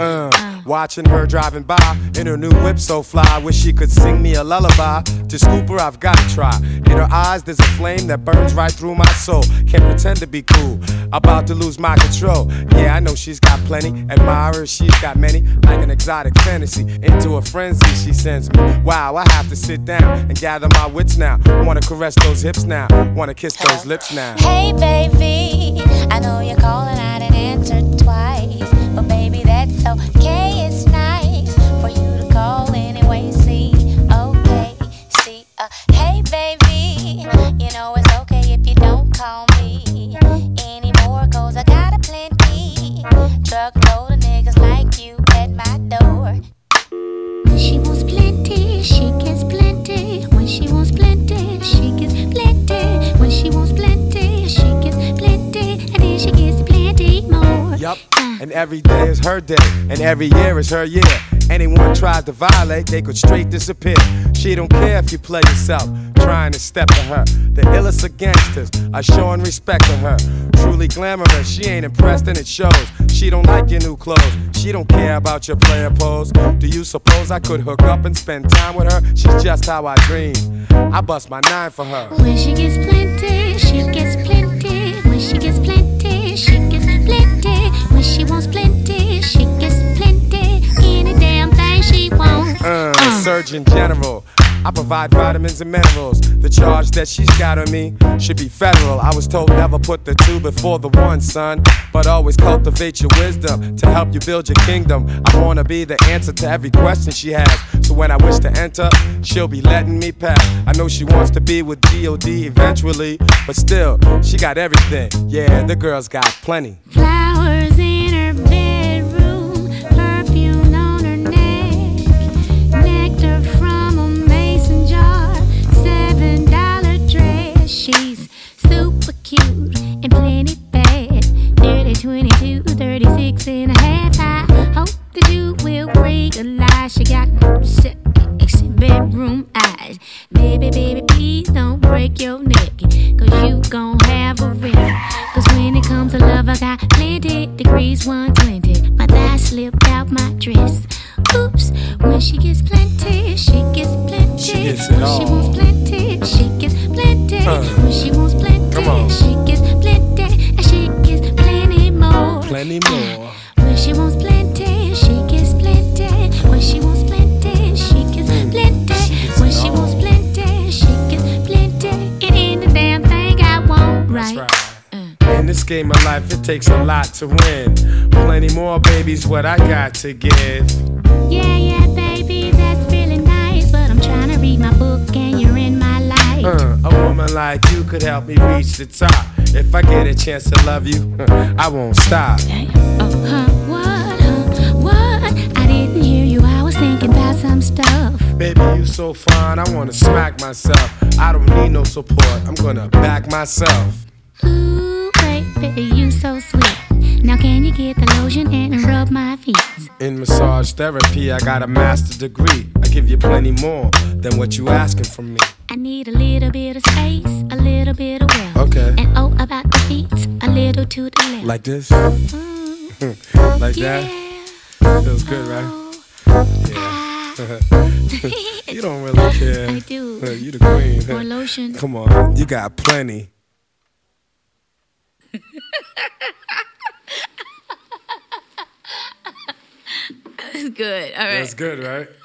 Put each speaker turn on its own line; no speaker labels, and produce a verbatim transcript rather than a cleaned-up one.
Uh, watching her driving by in her new whip so fly. Wish she could sing me a lullaby. To scoop her, I've got to try. In her eyes, there's a flame that burns right through my soul. Can't pretend to be cool. About to lose my control. Yeah, I know she's got plenty. Admirers, she's got many. Like an exotic fantasy. Into a frenzy, she sends me. Wow, I have to sit down and gather my wits now. Wanna caress those hips now. Wanna kiss those lips now.
Hey, baby, I know you're calling, I didn't answer twice. But baby, that's okay, it's nice for you to call anyway. See, okay, see, uh, hey, baby, you know it's okay if you don't call me anymore, cause I got a plenty truckload of niggas like you at my door. When she wants plenty, she gets plenty. When she wants plenty, she gets plenty. When she wants plenty, she gets plenty. And then she gets plenty more.
Yup, and every day is her day, and every year is her year. Anyone tries to violate, they could straight disappear. She don't care if you play yourself, trying to step to her. The illest of gangsters are showing respect to her. Truly glamorous, she ain't impressed and it shows. She don't like your new clothes, she don't care about your player pose. Do you suppose I could hook up and spend time with her? She's just how I dream. I bust my nine for her.
When she gets plenty, she gets plenty. When she gets plenty, she gets plenty. When she wants plenty, she gets plenty. Any damn thing she wants.
Uh, uh. Surgeon General, I provide vitamins and minerals. The charge that she's got on me should be federal. I was told never put the two before the one, son. But always cultivate your wisdom to help you build your kingdom. I wanna be the answer to every question she has. So when I wish to enter, she'll be letting me pass. I know she wants to be with G O D eventually, but still, she got everything. Yeah, the girl's got plenty.
Flowers in her bedroom, perfume on her neck, nectar from a mason jar, seven dollar dress. She's super cute and plenty bad. thirty, twenty-two, thirty-six and a half. I hope that you will realize she got sexy bedroom eyes. Baby, baby, please don't break your neck, cause you gon' have a wreck. Cause when it comes to love, I got plenty degrees, one twenty. My thigh slipped out my dress. Oops, when she gets plenty, she gets plenty.
She gets it
when
all.
she wants plenty, she gets plenty.
Uh,
when she wants plenty, she gets plenty. And she gets plenty more.
Plenty more.
When she wants plenty, she gets plenty. When she wants plenty, she gets plenty.
She gets
when
it
she
all.
wants plenty, she gets plenty. It ain't the damn thing I want, right?
That's right. In this game of life, it takes a lot to win. Plenty more, baby's what I got to give.
Yeah, yeah, baby, that's really nice. But I'm trying to read my book and you're in my life.
Uh, a woman like you could help me reach the top. If I get a chance to love you, I won't stop.
Oh, huh, what, huh, what? I didn't hear you, I was thinking about some stuff.
Baby, you so fine, I wanna smack myself. I don't need no support, I'm gonna back myself.
Ooh, baby, you so sweet. Now can you get the lotion and rub my feet?
In massage therapy, I got a master's degree. I give you plenty more than what you asking from me.
I need a little bit of space, a little bit of wealth.
Okay.
And oh, about the feet, a little to the left.
Like this?
Mm,
Like
yeah.
that? Feels good, right? Yeah. You don't really care.
I do.
You the queen.
More lotion.
Come on, you got plenty.
That's good. All right.
That's good, right?